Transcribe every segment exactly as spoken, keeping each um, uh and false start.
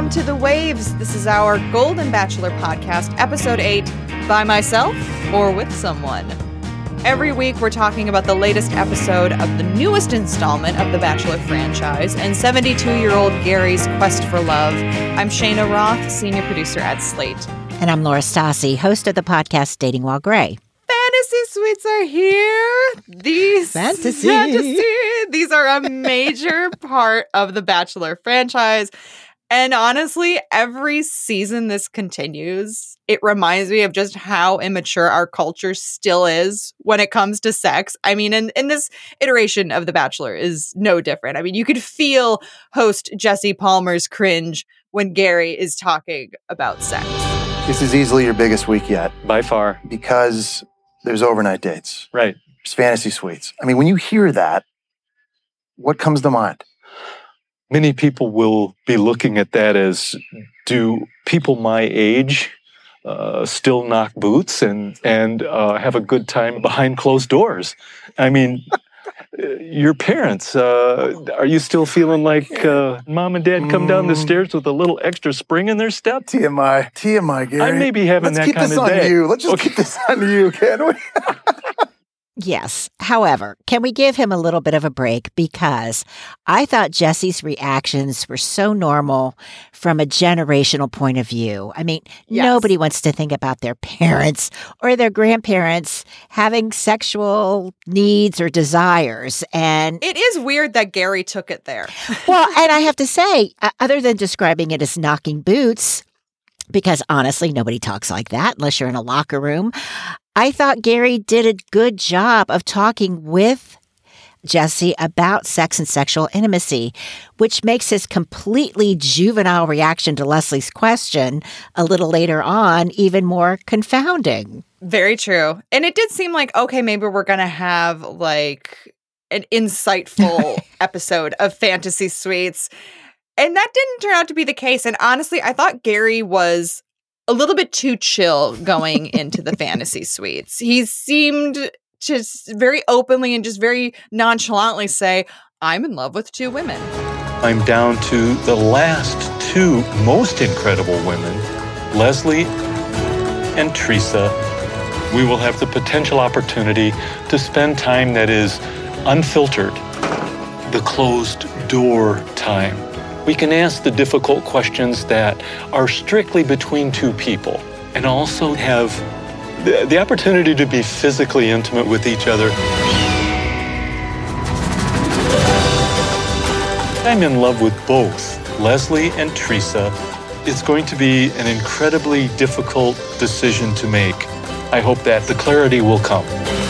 welcome to The Waves. This is our Golden Bachelor podcast, episode eight, by myself or with someone. Every week we're talking about the latest episode of the newest installment of the Bachelor franchise and seventy-two-year-old Gary's quest for love. I'm Shayna Roth, senior producer at Slate. And I'm Laura Stassi, host of the podcast Dating While Gray. Fantasy suites are here. These fantasy. fantasy. These are a major part of the Bachelor franchise. And honestly, every season this continues, it reminds me of just how immature our culture still is when it comes to sex. I mean, and, and this iteration of The Bachelor is no different. I mean, you could feel host Jesse Palmer's cringe when Gary is talking about sex. This is easily your biggest week yet. By far. Because there's overnight dates. Right. There's fantasy suites. I mean, when you hear that, what comes to mind? Many people will be looking at that as, do people my age uh, still knock boots and, and uh, have a good time behind closed doors? I mean, your parents, uh, are you still feeling like uh, mom and dad come down the stairs with a little extra spring in their step? T M I. T M I, Gary. I may be having Let's that kind of day. Let's keep this on you. Let's just Okay. keep this on you, can we? Yes. However, can we give him a little bit of a break? Because I thought Jesse's reactions were so normal from a generational point of view. I mean, Yes. Nobody wants to think about their parents or their grandparents having sexual needs or desires. And It is weird that Gary took it there. well, and I have to say, uh, other than describing it as knocking boots, because honestly, nobody talks like that unless you're in a locker room. I thought Gary did a good job of talking with Jesse about sex and sexual intimacy, which makes his completely juvenile reaction to Leslie's question a little later on even more confounding. Very true. And it did seem like, okay, maybe we're going to have like an insightful episode of Fantasy Suites. And that didn't turn out to be the case. And honestly, I thought Gary was a little bit too chill going into the Fantasy Suites. He seemed to very openly and just very nonchalantly say, I'm in love with two women. I'm down to the last two most incredible women, Leslie and Teresa. We will have the potential opportunity to spend time that is unfiltered, the closed door time. We can ask the difficult questions that are strictly between two people and also have the, the opportunity to be physically intimate with each other. I'm in love with both Leslie and Teresa. It's going to be an incredibly difficult decision to make. I hope that the clarity will come.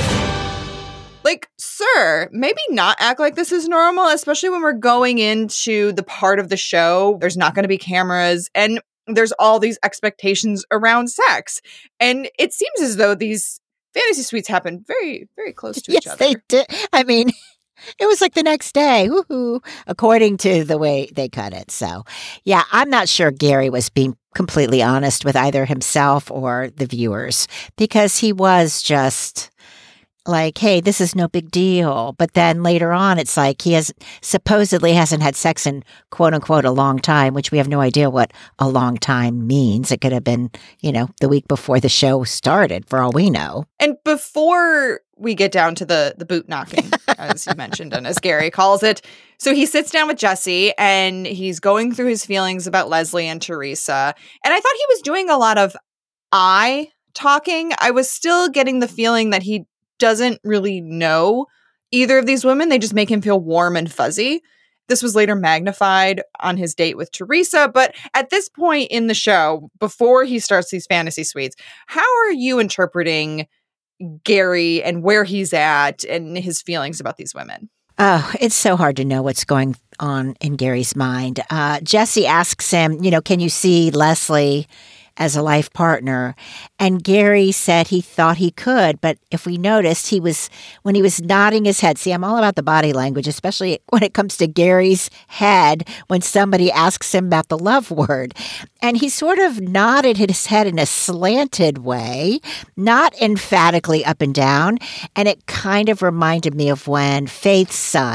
Like, sir, maybe not act like this is normal, especially when we're going into the part of the show. There's not going to be cameras and there's all these expectations around sex. And it seems as though these fantasy suites happen very, very close to yes, each other. they did. I mean, it was like the next day, woohoo, according to the way they cut it. So, yeah, I'm not sure Gary was being completely honest with either himself or the viewers because he was just like, hey, this is no big deal. But then later on, it's like he has supposedly hasn't had sex in quote unquote a long time, which we have no idea what a long time means. It could have been, you know, the week before the show started for all we know. And before we get down to the, the boot knocking, as you mentioned, and as Gary calls it, so he sits down with Jesse and he's going through his feelings about Leslie and Teresa. And I thought he was doing a lot of I talking. I was still getting the feeling that he doesn't really know either of these women. They just make him feel warm and fuzzy. This was later magnified on his date with Teresa. But at this point in the show, before he starts these fantasy suites, how are you interpreting Gary and where he's at and his feelings about these women? Oh, it's so hard to know what's going on in Gary's mind. Uh, Jesse asks him, you know, can you see Leslie as a life partner? And Gary said he thought he could, but if we noticed, he was, when he was nodding his head, see, I'm all about the body language, especially when it comes to Gary's head, when somebody asks him about the love word. And he sort of nodded his head in a slanted way, not emphatically up and down. And it kind of reminded me of when Faith's son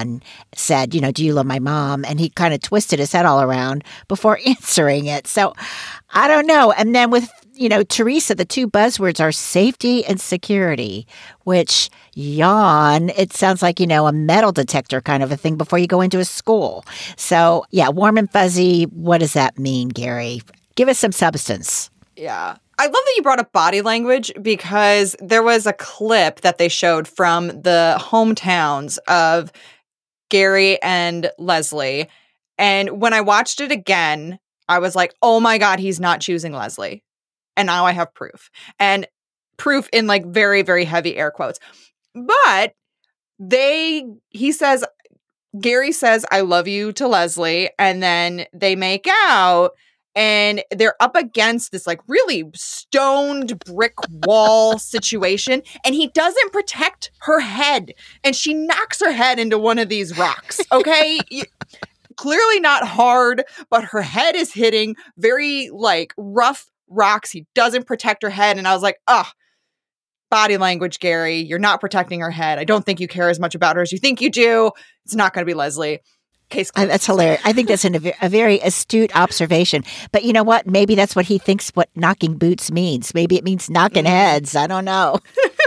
said, you know, do you love my mom? And he kind of twisted his head all around before answering it. So I don't know. And then with, you know, Teresa, the two buzzwords are safety and security, which yawn, it sounds like, you know, a metal detector kind of a thing before you go into a school. So yeah, warm and fuzzy. What does that mean, Gary? Give us some substance. Yeah. I love that you brought up body language because there was a clip that they showed from the hometowns of Gary and Leslie. And when I watched it again, I was like, oh my God, he's not choosing Leslie. And now I have proof. And proof in like very, very heavy air quotes. But they, he says, Gary says, I love you to Leslie. And then they make out. And they're up against this like really stoned brick wall situation. And he doesn't protect her head. And she knocks her head into one of these rocks. Okay. you, clearly not hard, but her head is hitting very like rough rocks. He doesn't protect her head. And I was like, oh, body language, Gary. You're not protecting her head. I don't think you care as much about her as you think you do. It's not going to be Leslie. Case closed. That's hilarious. I think that's an, a very astute observation. But you know what? Maybe that's what he thinks what knocking boots means. Maybe it means knocking heads. I don't know.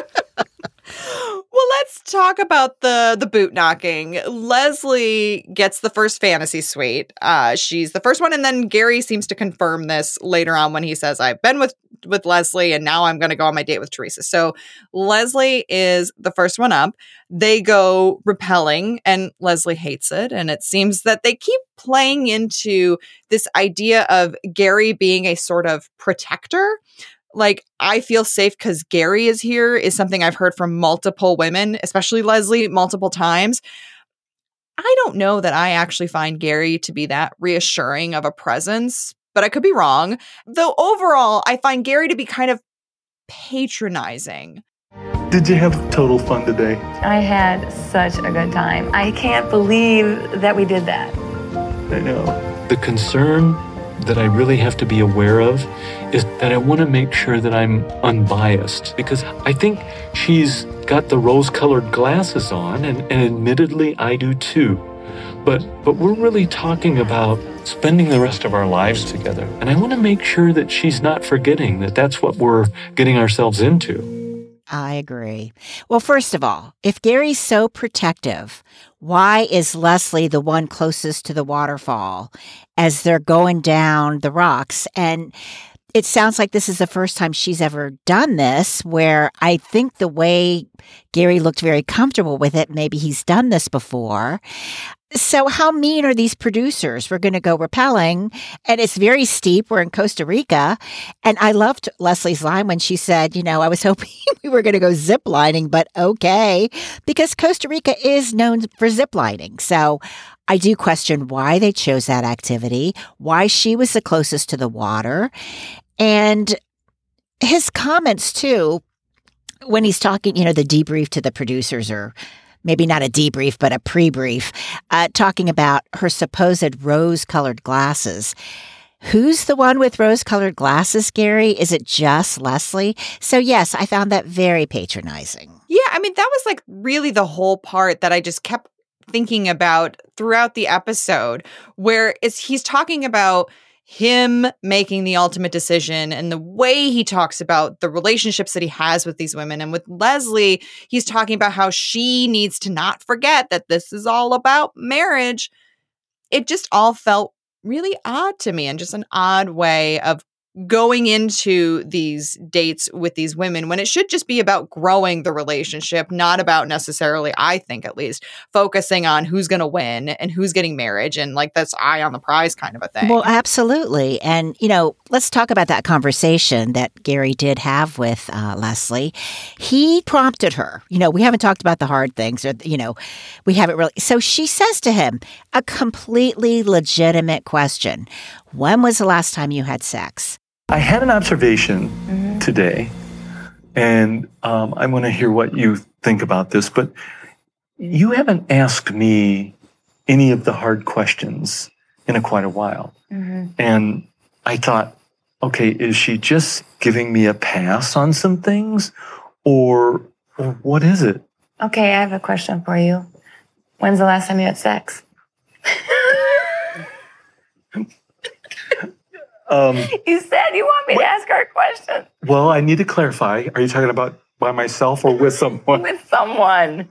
Well, let's talk about the the boot knocking. Leslie gets the first fantasy suite. Uh, she's the first one, and then Gary seems to confirm this later on when he says, I've been with, with Leslie, and now I'm going to go on my date with Teresa. So Leslie is the first one up. They go rappelling, and Leslie hates it. And it seems that they keep playing into this idea of Gary being a sort of protector. Like, I feel safe because Gary is here is something I've heard from multiple women, especially Leslie, multiple times. I don't know that I actually find Gary to be that reassuring of a presence, but I could be wrong. Though overall, I find Gary to be kind of patronizing. Did you have total fun today? I had such a good time. I can't believe that we did that. I know. The concern that I really have to be aware of is that I want to make sure that I'm unbiased, because I think she's got the rose-colored glasses on, and, and admittedly I do too. But but we're really talking about spending the rest of our lives together. And I want to make sure that she's not forgetting that that's what we're getting ourselves into. I agree. Well, first of all, if Gary's so protective, why is Leslie the one closest to the waterfall as they're going down the rocks? And it sounds like this is the first time she's ever done this, where I think the way Gary looked very comfortable with it, maybe he's done this before. So how mean are these producers? We're going to go rappelling, and it's very steep. We're in Costa Rica. And I loved Leslie's line when she said, you know, I was hoping we were going to go zip lining, but okay, because Costa Rica is known for zip lining. So I do question why they chose that activity, why she was the closest to the water. And his comments, too, when he's talking, you know, the debrief to the producers, or maybe not a debrief, but a pre-brief, uh, talking about her supposed rose-colored glasses. Who's the one with rose-colored glasses, Gary? Is it just Leslie? So, yes, I found that very patronizing. Yeah, I mean, that was like really the whole part that I just kept thinking about throughout the episode, where it's, he's talking about him making the ultimate decision and the way he talks about the relationships that he has with these women. And with Leslie, he's talking about how she needs to not forget that this is all about marriage. It just all felt really odd to me, and just an odd way of going into these dates with these women when it should just be about growing the relationship, not about necessarily, I think at least, focusing on who's going to win and who's getting marriage and like that's eye on the prize kind of a thing. Well, absolutely. And, you know, let's talk about that conversation that Gary did have with uh, Leslie. He prompted her. You know, we haven't talked about the hard things, or, you know, we haven't really. So she says to him a completely legitimate question. When was the last time you had sex? I had an observation mm-hmm. today, and um, I want to hear what you think about this, but you haven't asked me any of the hard questions in a quite a while. Mm-hmm. And I thought, okay, is she just giving me a pass on some things, or, or what is it? Okay, I have a question for you. When's the last time you had sex? Um, You said you want me to ask her a question. well, I need to clarify. Are you talking about by myself or with someone? With someone.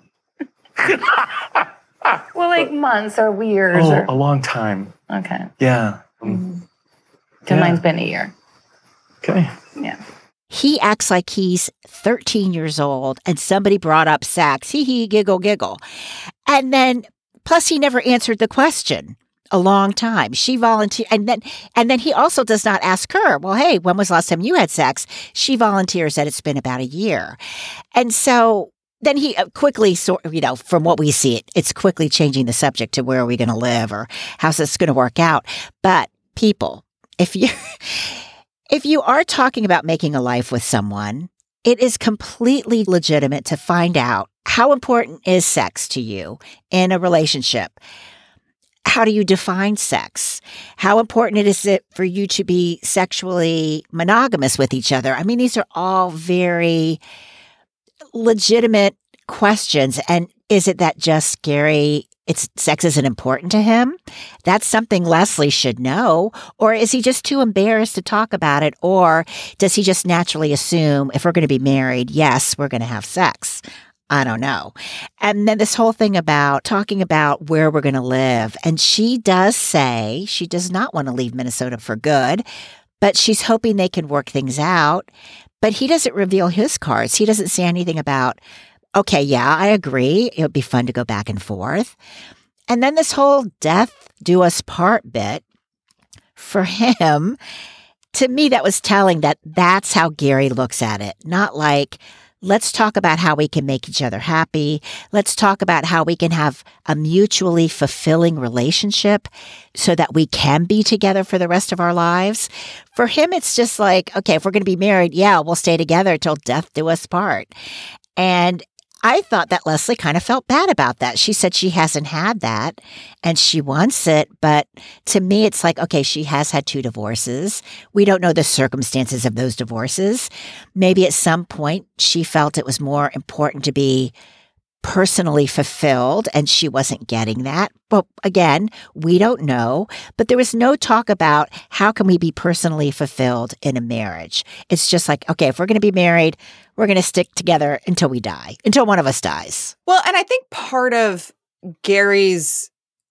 Well, like months or years. Oh, or... a long time. Okay. Yeah. Um, Because yeah. mine's been a year. Okay. Yeah. He acts like he's thirteen years old and somebody brought up sex. Hee hee, giggle, giggle. And then, plus he never answered the question a long time. She volunteered. And then, and then he also does not ask her, well, hey, when was the last time you had sex? She volunteers that it's been about a year. And so then he quickly, sort of, you know, from what we see, it, it's quickly changing the subject to where are we going to live or how's this going to work out? But people, if you if you are talking about making a life with someone, it is completely legitimate to find out how important is sex to you in a relationship. How do you define sex? How important is it for you to be sexually monogamous with each other? I mean, these are all very legitimate questions. And is it that just Gary, it's sex isn't important to him? That's something Leslie should know. Or is he just too embarrassed to talk about it? Or does he just naturally assume if we're going to be married, yes, we're going to have sex? I don't know. And then this whole thing about talking about where we're going to live. And she does say she does not want to leave Minnesota for good, but she's hoping they can work things out. But he doesn't reveal his cards. He doesn't say anything about, okay, yeah, I agree. It would be fun to go back and forth. And then this whole death do us part bit for him, to me, that was telling that that's how Gary looks at it. Not like, let's talk about how we can make each other happy. Let's talk about how we can have a mutually fulfilling relationship so that we can be together for the rest of our lives. For him, it's just like, okay, if we're going to be married, yeah, we'll stay together till death do us part. And I thought that Leslie kind of felt bad about that. She said she hasn't had that and she wants it. But to me, it's like, okay, she has had two divorces. We don't know the circumstances of those divorces. Maybe at some point she felt it was more important to be personally fulfilled and she wasn't getting that. But again, we don't know. But there was no talk about how can we be personally fulfilled in a marriage. It's just like, okay, if we're going to be married, we're going to stick together until we die, until one of us dies. Well, and I think part of Gary's,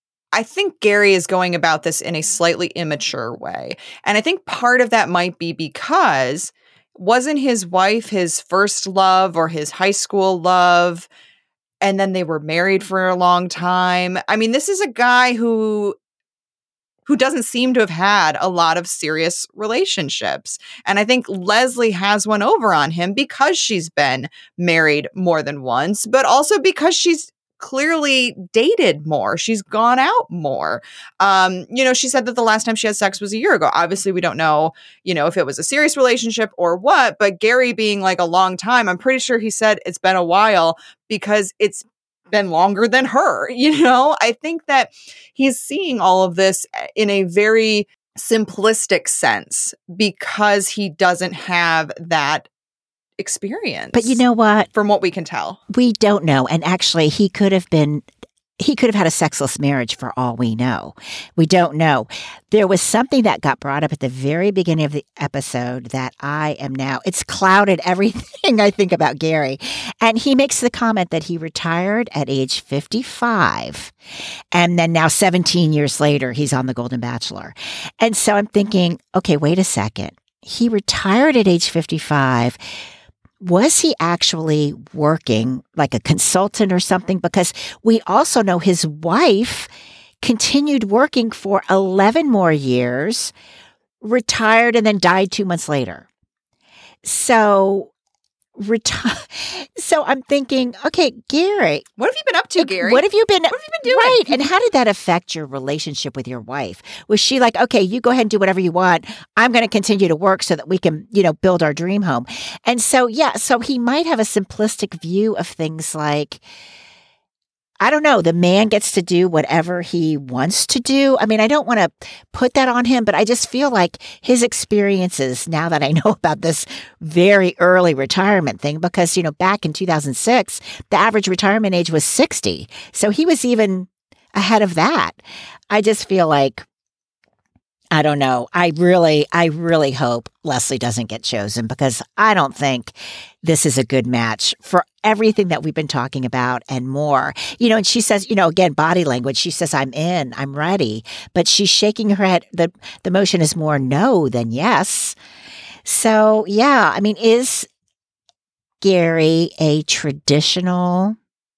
I think Gary is going about this in a slightly immature way. And I think part of that might be because wasn't his wife his first love or his high school love? And then they were married for a long time. I mean, this is a guy who who doesn't seem to have had a lot of serious relationships. And I think Leslie has one over on him because she's been married more than once, but also because she's clearly dated more. She's gone out more. Um, you know, she said that the last time she had sex was a year ago. Obviously, we don't know, you know, if it was a serious relationship or what, but Gary being like a long time, I'm pretty sure he said it's been a while because it's been longer than her. You know, I think that he's seeing all of this in a very simplistic sense because he doesn't have that experience. But you know what? From what we can tell. We don't know. And actually, he could have been, he could have had a sexless marriage for all we know. We don't know. There was something that got brought up at the very beginning of the episode that I am now, it's clouded everything I think about Gary. And he makes the comment that he retired at age fifty-five. And then now seventeen years later, he's on The Golden Bachelor. And so I'm thinking, okay, wait a second. He retired at age fifty-five. Was he actually working like a consultant or something? Because we also know his wife continued working for eleven more years, retired, and then died two months later. So, reti- so I'm thinking, okay, Gary. What have you been up to, Gary? What have you been, what have you been doing? Right. And how did that affect your relationship with your wife? Was she like, okay, you go ahead and do whatever you want. I'm going to continue to work so that we can, you know, build our dream home. And so, yeah, so he might have a simplistic view of things like, I don't know, the man gets to do whatever he wants to do. I mean, I don't want to put that on him, but I just feel like his experiences, now that I know about this very early retirement thing, because, you know, back in two thousand six, the average retirement age was sixty. So he was even ahead of that. I just feel like, I don't know. I really, I really hope Leslie doesn't get chosen, because I don't think this is a good match for everything that we've been talking about and more. You know, and she says, you know, again, body language, she says, I'm in, I'm ready, but she's shaking her head. The, the motion is more no than yes. So, yeah, I mean, is Gary a traditional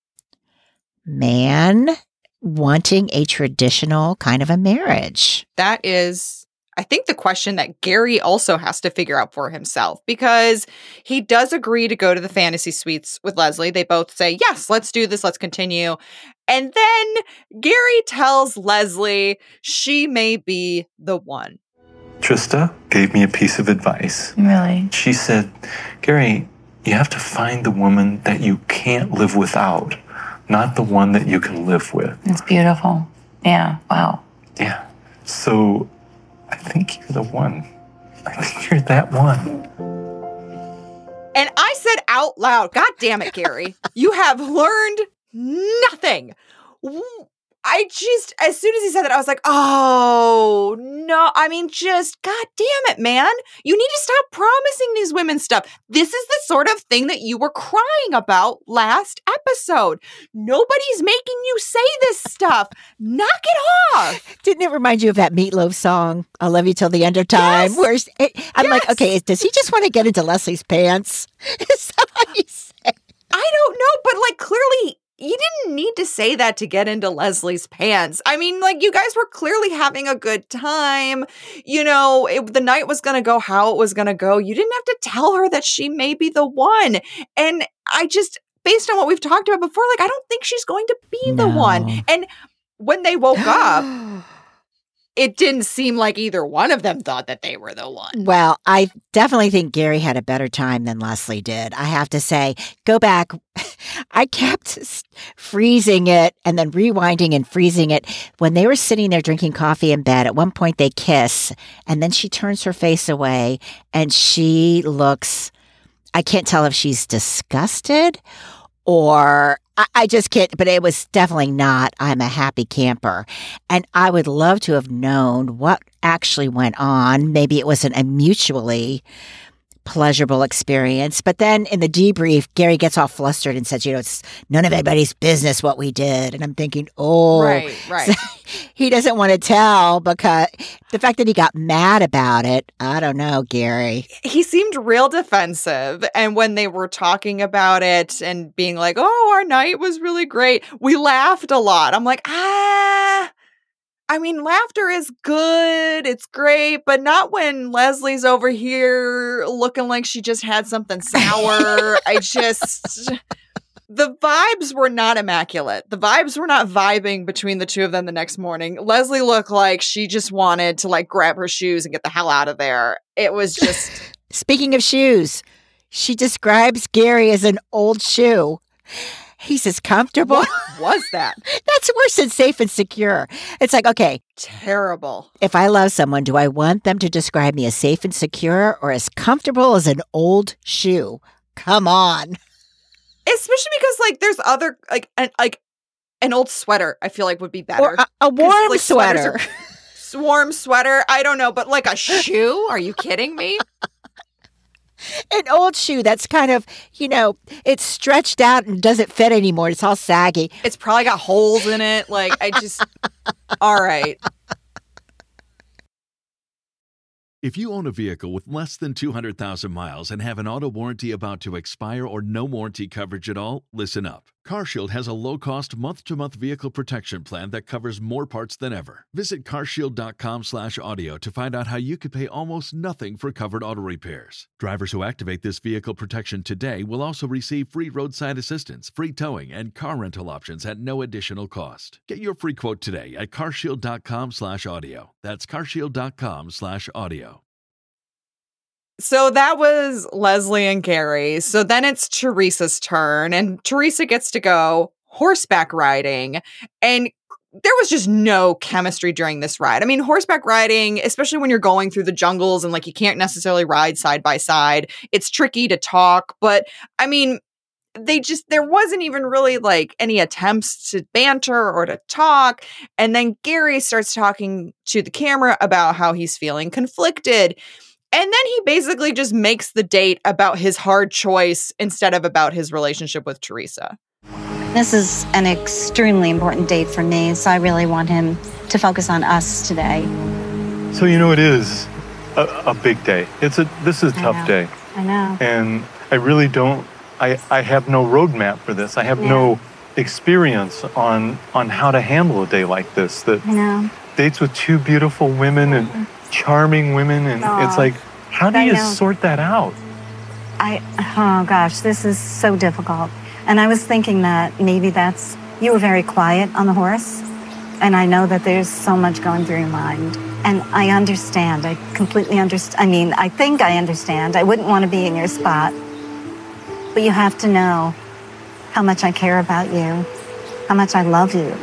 man wanting a traditional kind of a marriage? That is, I think, the question that Gary also has to figure out for himself, because he does agree to go to the fantasy suites with Leslie. They both say, yes, let's do this. Let's continue. And then Gary tells Leslie she may be the one. Trista gave me a piece of advice. Really? She said, Gary, you have to find the woman that you can't live without, not the one that you can live with. It's beautiful. Yeah. Wow. Yeah. So I think you're the one. I think you're that one. And I said out loud, God damn it, Gary, you have learned nothing. I just, as soon as he said that, I was like, oh, no. I mean, just, God damn it, man. You need to stop promising these women stuff. This is the sort of thing that you were crying about last episode. Nobody's making you say this stuff. Knock it off. Didn't it remind you of that Meatloaf song, I'll Love You Till the End of Time? Yes. Where's it, I'm Yes. like, okay, does he just want to get into Leslie's pants? Is that what he's saying? I don't know, but like, clearly, you didn't need to say that to get into Leslie's pants. I mean, like, you guys were clearly having a good time. You know, it, the night was going to go how it was going to go. You didn't have to tell her that she may be the one. And I just, based on what we've talked about before, like, I don't think she's going to be the No. one. And when they woke up, it didn't seem like either one of them thought that they were the one. Well, I definitely think Gary had a better time than Leslie did. I have to say, go back. I kept s- freezing it and then rewinding and freezing it. When they were sitting there drinking coffee in bed, at one point they kiss, and then she turns her face away and she looks, I can't tell if she's disgusted or I, I just can't, but it was definitely not, I'm a happy camper. And I would love to have known what actually went on. Maybe it wasn't a mutually pleasurable experience. But then in the debrief, Gary gets all flustered and says, you know, it's none of anybody's business what we did. And I'm thinking, oh, Right, right. So he doesn't want to tell, because the fact that he got mad about it, I don't know, Gary. He seemed real defensive. And when they were talking about it and being like, oh, our night was really great, we laughed a lot. I'm like, ah, I mean, laughter is good. It's great, but not when Leslie's over here looking like she just had something sour. I just, the vibes were not immaculate. The vibes were not vibing between the two of them the next morning. Leslie looked like she just wanted to like grab her shoes and get the hell out of there. It was just... Speaking of shoes, she describes Gary as an old shoe. He's as comfortable. What was that? That's worse than safe and secure. It's like, okay, Terrible. if I love someone, do I want them to describe me as safe and secure or as comfortable as an old shoe? Come on. Especially because like there's other like an, like an old sweater I feel like would be better. Or a, a 'Cause, warm like, sweaters sweater. are- warm sweater. I don't know, but like a shoe? Are you kidding me? An old shoe that's kind of, you know, it's stretched out and doesn't fit anymore. It's all saggy. It's probably got holes in it. Like I just all right. If you own a vehicle with less than two hundred thousand miles and have an auto warranty about to expire or no warranty coverage at all, listen up. CarShield has a low-cost month-to-month vehicle protection plan that covers more parts than ever. Visit carshield.com slash audio to find out how you could pay almost nothing for covered auto repairs. Drivers who activate this vehicle protection today will also receive free roadside assistance, free towing, and car rental options at no additional cost. Get your free quote today at carshield.com slash audio. That's carshield.com slash audio. So that was Leslie and Gary. So then it's Teresa's turn, and Teresa gets to go horseback riding. And there was just no chemistry during this ride. I mean, horseback riding, especially when you're going through the jungles and like you can't necessarily ride side by side, it's tricky to talk. But I mean, they just, there wasn't even really like any attempts to banter or to talk. And then Gary starts talking to the camera about how he's feeling conflicted. And then he basically just makes the date about his hard choice instead of about his relationship with Teresa. This is an extremely important date for me, so I really want him to focus on us today. So, you know, it is a, a big day. It's a, this is a tough I day. I know. And I really don't, I, I have no roadmap for this. I have Yeah. no experience on, on how to handle a day like this. That I know. dates with two beautiful women and charming women, and Aw. it's like, how do I you know. sort that out? I, oh gosh, this is so difficult. And I was thinking that maybe that's, you were very quiet on the horse. And I know that there's so much going through your mind. And I understand, I completely understand. I mean, I think I understand. I wouldn't want to be in your spot. But you have to know how much I care about you, how much I love you.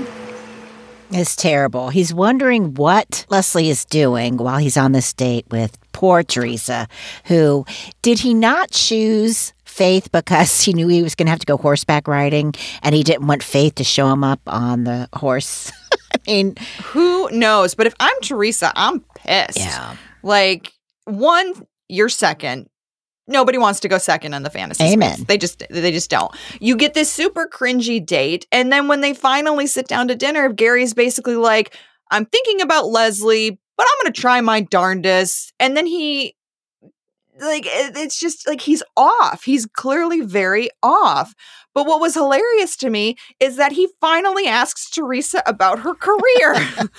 It's terrible. He's wondering what Leslie is doing while he's on this date with poor Teresa, who, did he not choose Faith because he knew he was going to have to go horseback riding and he didn't want Faith to show him up on the horse? I mean, who knows? But if I'm Teresa, I'm pissed. Yeah. Like, one, you're second. Nobody wants to go second in the fantasy Amen. space. They just they just don't. You get this super cringy date, and then when they finally sit down to dinner, Gary's basically like, I'm thinking about Leslie, but I'm going to try my darndest. And then he, like, it- it's just like he's off. He's clearly very off. But what was hilarious to me is that he finally asks Teresa about her career.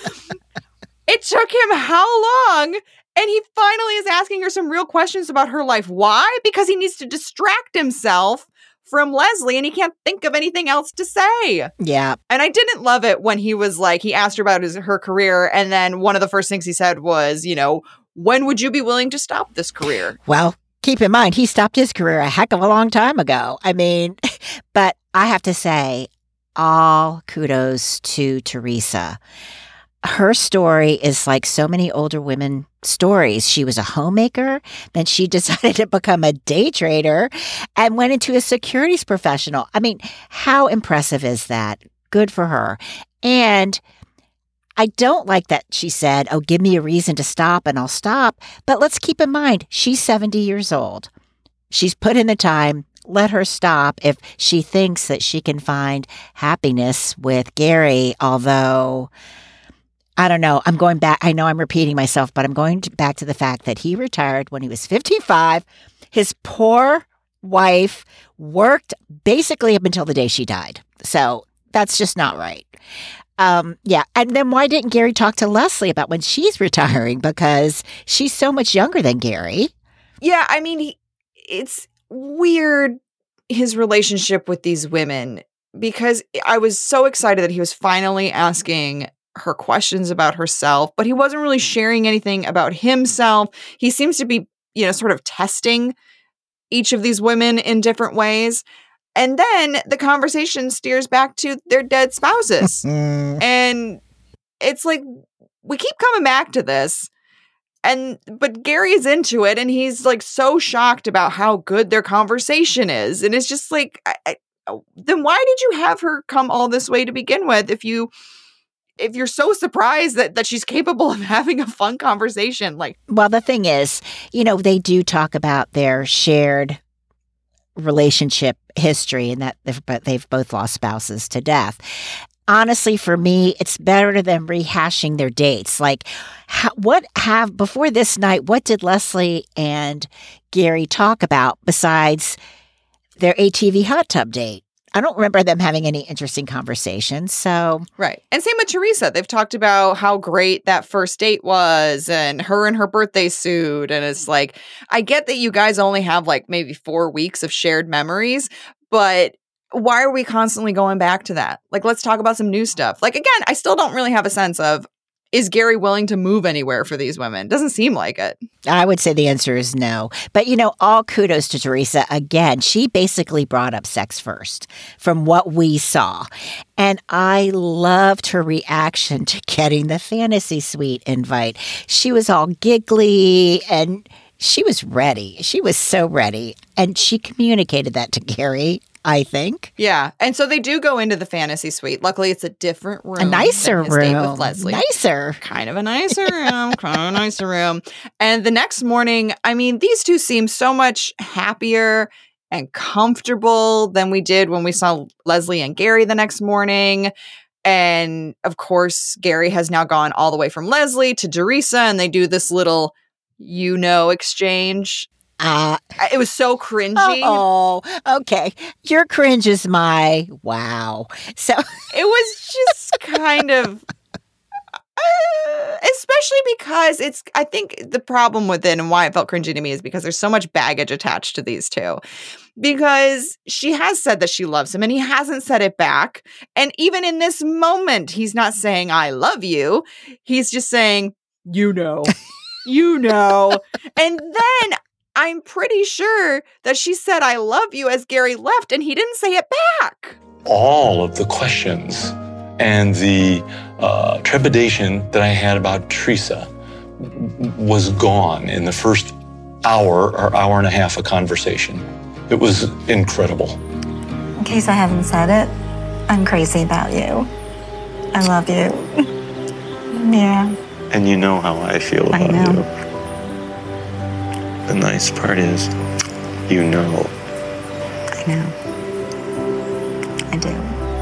It took him how long? And he finally is asking her some real questions about her life. Why? Because he needs to distract himself from Leslie and he can't think of anything else to say. yeah. And I didn't love it when he was like, he asked her about his, her career. And then one of the first things he said was, you know, when would you be willing to stop this career? Well, keep in mind, he stopped his career a heck of a long time ago. I mean, but I have to say, all kudos to Teresa. Her story is like so many older women stories. She was a homemaker, then she decided to become a day trader and went into a securities professional. I mean, how impressive is that? Good for her. And I don't like that she said, oh, give me a reason to stop and I'll stop. But let's keep in mind, she's seventy years old. She's put in the time. Let her stop if she thinks that she can find happiness with Gary, although I don't know. I'm going back. I know I'm repeating myself, but I'm going to, back to the fact that he retired when he was fifty-five. His poor wife worked basically up until the day she died. So that's just not right. Um, yeah. And then why didn't Gary talk to Leslie about when she's retiring? Because she's so much younger than Gary. Yeah, I mean, he, it's weird, his relationship with these women, because I was so excited that he was finally asking her questions about herself, but he wasn't really sharing anything about himself. He seems to be, you know, sort of testing each of these women in different ways. And then the conversation steers back to their dead spouses. And it's like, we keep coming back to this. And, but Gary's into it and he's like so shocked about how good their conversation is. And it's just like, I, I, then why did you have her come all this way to begin with if you, if you're so surprised that, that she's capable of having a fun conversation? Like, well, the thing is, you know, they do talk about their shared relationship history and that they've, but they've both lost spouses to death. Honestly, for me, it's better than rehashing their dates. Like, how, what have, before this night, what did Leslie and Gary talk about besides their A T V hot tub date? I don't remember them having any interesting conversations. So, right. And same with Teresa. They've talked about how great that first date was and her in her birthday suit. And it's like, I get that you guys only have like maybe four weeks of shared memories, but why are we constantly going back to that? Like, let's talk about some new stuff. Like, again, I still don't really have a sense of, is Gary willing to move anywhere for these women? Doesn't seem like it. I would say the answer is no. But, you know, all kudos to Teresa. Again, she basically brought up sex first from what we saw. And I loved her reaction to getting the fantasy suite invite. She was all giggly and she was ready. She was so ready. And she communicated that to Gary, I think. Yeah. And so they do go into the fantasy suite. Luckily, it's a different room. A nicer than his date room. with Leslie. Nicer. Kind of a nicer room. Kind of a nicer room. And the next morning, I mean, these two seem so much happier and comfortable than we did when we saw Leslie and Gary the next morning. And of course, Gary has now gone all the way from Leslie to Teresa, and they do this little, you know, exchange. Uh, It was so cringy. oh, okay. Your cringe is my wow. So It was just kind of, uh, especially because it's, I think the problem with it and why it felt cringy to me is because there's so much baggage attached to these two. Because she has said that she loves him and he hasn't said it back. And even in this moment, he's not saying, I love you. He's just saying, you know, you know. And then I'm pretty sure that she said, I love you as Gary left, and he didn't say it back. All of the questions and the uh, trepidation that I had about Teresa was gone in the first hour or hour and a half of conversation. It was incredible. In case I haven't said it, I'm crazy about you. I love you. Yeah. And you know how I feel I about know. you. The nice part is, you know. I know. I do.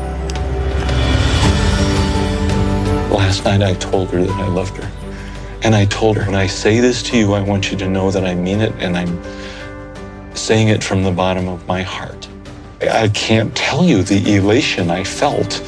Last night I told her that I loved her. And I told her, when I say this to you, I want you to know that I mean it, and I'm saying it from the bottom of my heart. I can't tell you the elation I felt.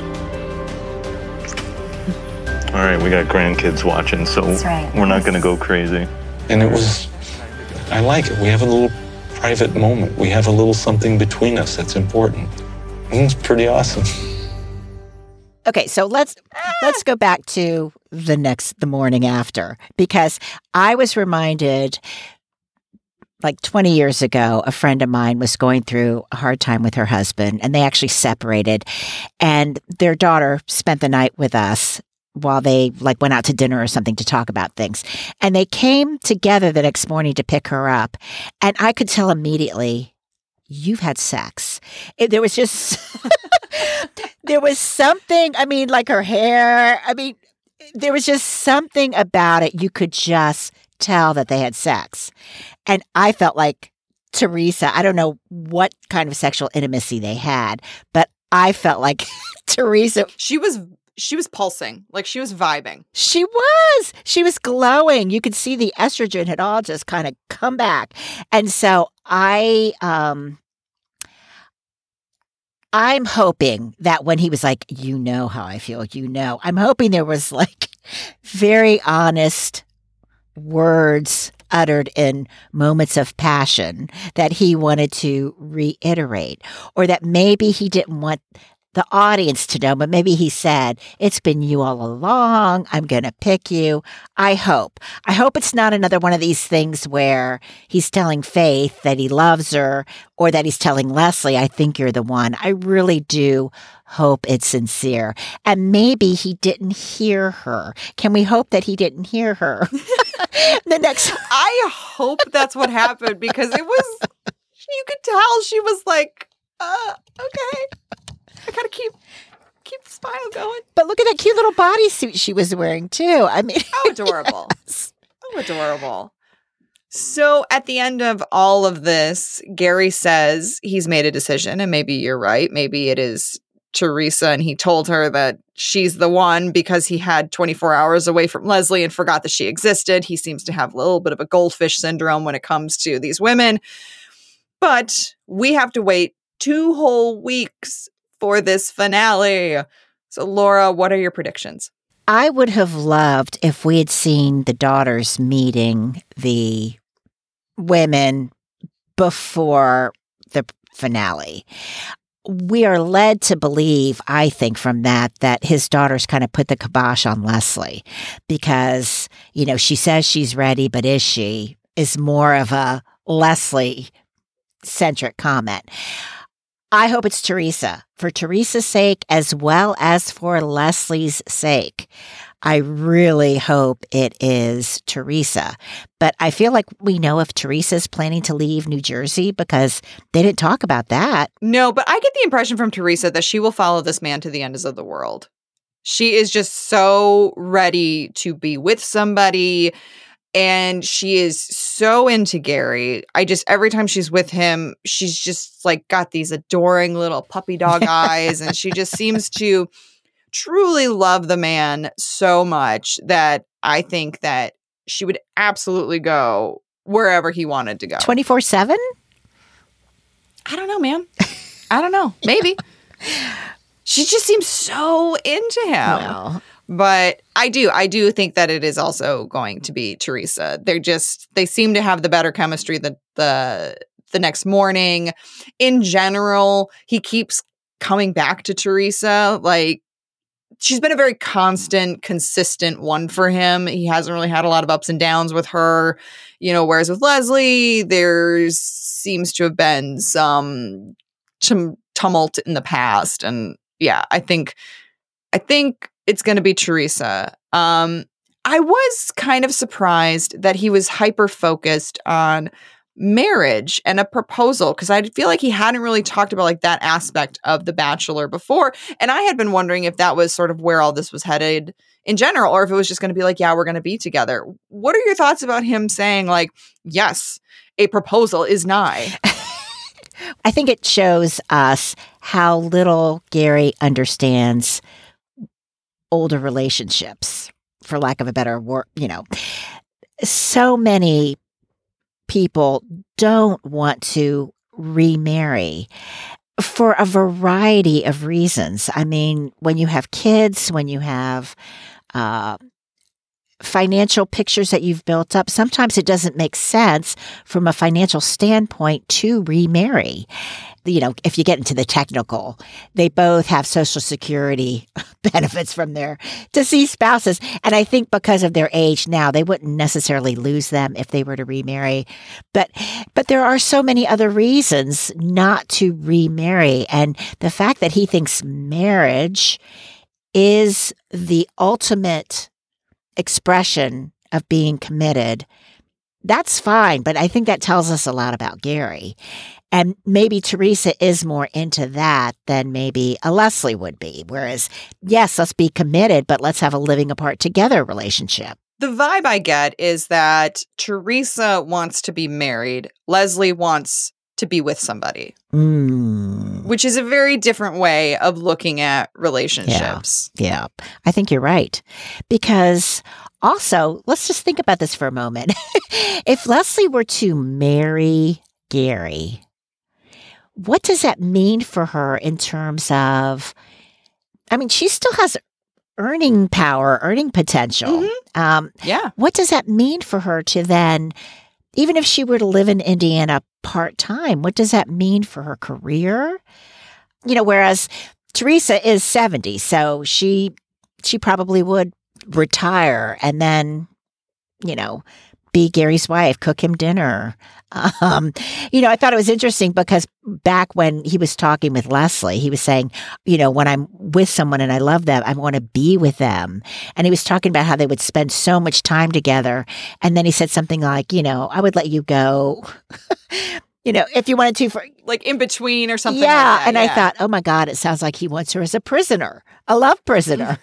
All right, we got grandkids watching, so That's right. we're not going to go crazy. And it was, I like it. We have a little private moment. We have a little something between us that's important. And it's pretty awesome. okay, so let's let's go back to the next the morning after, because I was reminded like twenty years ago, a friend of mine was going through a hard time with her husband, and they actually separated, and their daughter spent the night with us while they like went out to dinner or something to talk about things. And they came together the next morning to pick her up. And I could tell immediately, you've had sex. It, there was just, there was something, I mean, like her hair, I mean, there was just something about it. You could just tell that they had sex. And I felt like Teresa, I don't know what kind of sexual intimacy they had, but I felt like Teresa, She was she was pulsing, like she was vibing. she was, she was glowing. You could see the estrogen had all just kind of come back. And so I, um, I'm hoping that when he was like, you know how I feel, you know, I'm hoping there was like very honest words uttered in moments of passion that he wanted to reiterate, or that maybe he didn't want the audience to know, but maybe he said, it's been you all along. I'm going to pick you. I hope. I hope it's not another one of these things where he's telling Faith that he loves her, or that he's telling Leslie, I think you're the one. I really do hope it's sincere. And maybe he didn't hear her. Can we hope that he didn't hear her? The next. I hope that's what happened, because it was, you could tell she was like, uh, okay. I gotta keep keep the smile going. But look at that cute little bodysuit she was wearing too. I mean, How adorable. yes. How adorable. So at the end of all of this, Gary says he's made a decision, and maybe you're right. Maybe it is Teresa, and he told her that she's the one because he had twenty-four hours away from Leslie and forgot that she existed. He seems to have a little bit of a goldfish syndrome when it comes to these women. But we have to wait two whole weeks for this finale. So, Laura, what are your predictions? I would have loved if we had seen the daughters meeting the women before the finale. we are led to believe, I think, from that, that his daughters kind of put the kibosh on Leslie because, you know, she says she's ready, but is she? Is more of a Leslie centric comment. I hope it's Teresa, for Teresa's sake as well as for Leslie's sake. I really hope it is Teresa. But I feel like we know if Teresa's planning to leave New Jersey because they didn't talk about that. No, but I get the impression from Teresa that she will follow this man to the ends of the world. She is just so ready to be with somebody. And she is so into Gary. I just, every time she's with him, she's just like got these adoring little puppy dog eyes. And she just seems to truly love the man so much that I think that she would absolutely go wherever he wanted to go. twenty-four seven? I don't know, man. I don't know. Maybe. She just seems so into him. Well. But I do, I do think that it is also going to be Teresa. They're just, they seem to have the better chemistry the the the next morning. In general, he keeps coming back to Teresa. Like, she's been a very constant, consistent one for him. He hasn't really had a lot of ups and downs with her, you know, whereas with Leslie, there seems to have been some, some tumult in the past. And yeah, I think, I think it's going to be Teresa. Um, I was kind of surprised that he was hyper-focused on marriage and a proposal because I feel like he hadn't really talked about like that aspect of The Bachelor before. And I had been wondering if that was sort of where all this was headed in general, or if it was just going to be like, yeah, we're going to be together. What are your thoughts about him saying like, yes, a proposal is nigh? I think it shows us how little Gary understands older relationships, for lack of a better word. You know, so many people don't want to remarry for a variety of reasons. I mean, when you have kids, when you have uh, financial pictures that you've built up, sometimes it doesn't make sense from a financial standpoint to remarry. You know, if you get into the technical, they both have Social Security benefits from their deceased spouses. And I think because of their age now, they wouldn't necessarily lose them if they were to remarry. But but there are so many other reasons not to remarry. And the fact that he thinks marriage is the ultimate expression of being committed, that's fine. But I think that tells us a lot about Gary. And maybe Teresa is more into that than maybe a Leslie would be. Whereas, yes, let's be committed, but let's have a living apart together relationship. The vibe I get is that Teresa wants to be married. Leslie wants to be with somebody, mm. which is a very different way of looking at relationships. Yeah, yeah, I think you're right. Because also, let's just think about this for a moment. If Leslie were to marry Gary, what does that mean for her in terms of, I mean, she still has earning power, earning potential. Mm-hmm. Um, yeah. What does that mean for her to then, even if she were to live in Indiana part-time, what does that mean for her career? You know, whereas Teresa is seventy, so she she probably would retire and then, you know, be Gary's wife, cook him dinner. Um, you know, I thought it was interesting because back when he was talking with Leslie, he was saying, you know, when I'm with someone and I love them, I want to be with them. And he was talking about how they would spend so much time together. And then he said something like, you know, I would let you go, you know, if you wanted to for like in between or something yeah. like that. And yeah. I thought, oh my God, it sounds like he wants her as a prisoner, a love prisoner.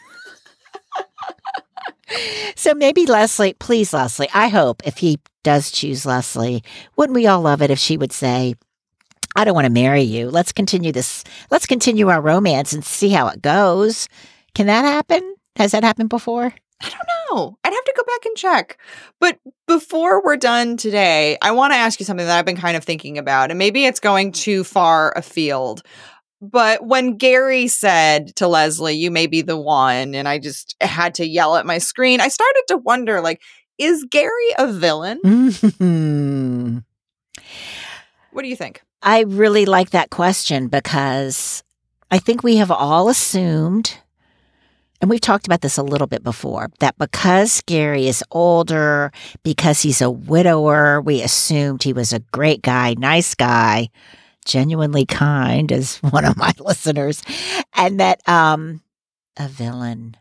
So maybe Leslie, please, Leslie, I hope if he does choose Leslie, wouldn't we all love it if she would say, I don't want to marry you. Let's continue this. Let's continue our romance and see how it goes. Can that happen? Has that happened before? I don't know. I'd have to go back and check. But before we're done today, I want to ask you something that I've been kind of thinking about, and maybe it's going too far afield. But when Gary said to Leslie, you may be the one, and I just had to yell at my screen, I started to wonder, like, is Gary a villain? Mm-hmm. What do you think? I really like that question because I think we have all assumed, and we've talked about this a little bit before, that because Gary is older, because he's a widower, we assumed he was a great guy, nice guy, genuinely kind, as one of my listeners, and that um, a villain.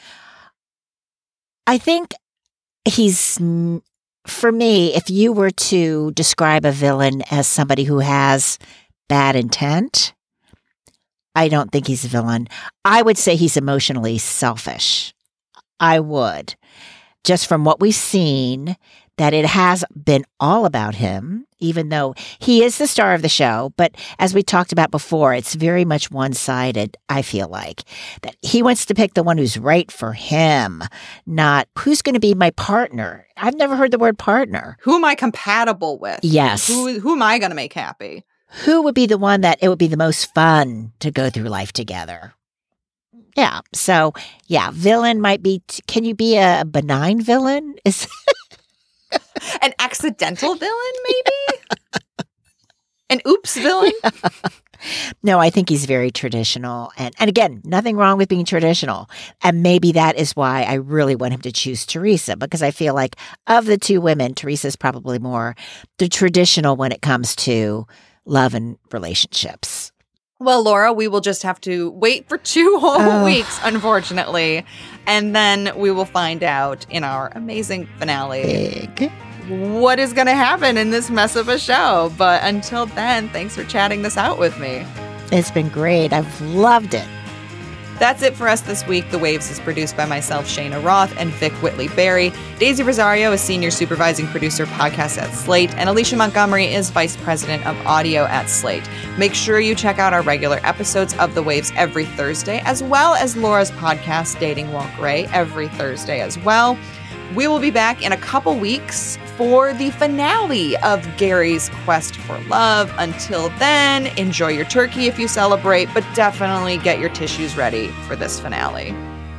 I think he's, for me, if you were to describe a villain as somebody who has bad intent, I don't think he's a villain. I would say he's emotionally selfish. I would. Just from what we've seen, that it has been all about him, even though he is the star of the show. But as we talked about before, it's very much one-sided, I feel like. That he wants to pick the one who's right for him, not who's going to be my partner. I've never heard the word partner. Who am I compatible with? Yes. Who, who am I going to make happy? Who would be the one that it would be the most fun to go through life together? Yeah. So, yeah, villain might be, t- can you be a benign villain? Is An accidental villain, maybe? An oops villain? Yeah. No, I think he's very traditional. And, and again, nothing wrong with being traditional. And maybe that is why I really want him to choose Teresa, because I feel like of the two women, Teresa's probably more the traditional when it comes to love and relationships. Well, Laura, we will just have to wait for two whole Oh. weeks, unfortunately. And then we will find out in our amazing finale Big. what is going to happen in this mess of a show. But until then, thanks for chatting this out with me. It's been great. I've loved it. That's it for us this week. The Waves is produced by myself, Shayna Roth, and Vic Whitley-Berry. Daisy Rosario is Senior Supervising Producer, Podcast at Slate, and Alicia Montgomery is Vice President of Audio at Slate. Make sure you check out our regular episodes of The Waves every Thursday, as well as Laura's podcast, Dating While Gray, every Thursday as well. We will be back in a couple weeks for the finale of Gary's quest for love. Until then, enjoy your turkey if you celebrate, but definitely get your tissues ready for this finale.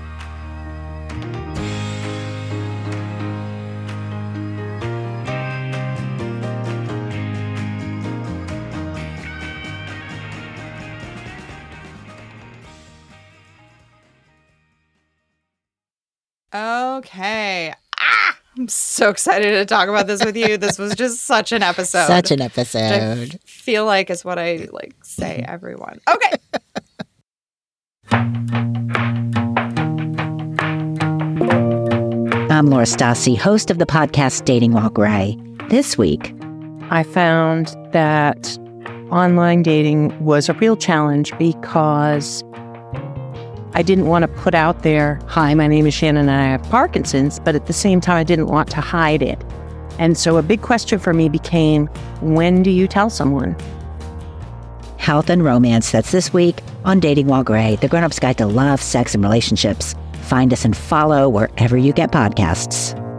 Okay. Ah, I'm so excited to talk about this with you. This was just such an episode. Such an Which I episode. feel like is what I like say everyone. Okay. I'm Laura Stassi, host of the podcast Dating While Gray. This week, I found that online dating was a real challenge because I didn't want to put out there, hi, my name is Shannon and I have Parkinson's, but at the same time, I didn't want to hide it. And so a big question for me became, when do you tell someone? Health and Romance. That's this week on Dating While Gray, the grown-up's guide to love, sex, and relationships. Find us and follow wherever you get podcasts.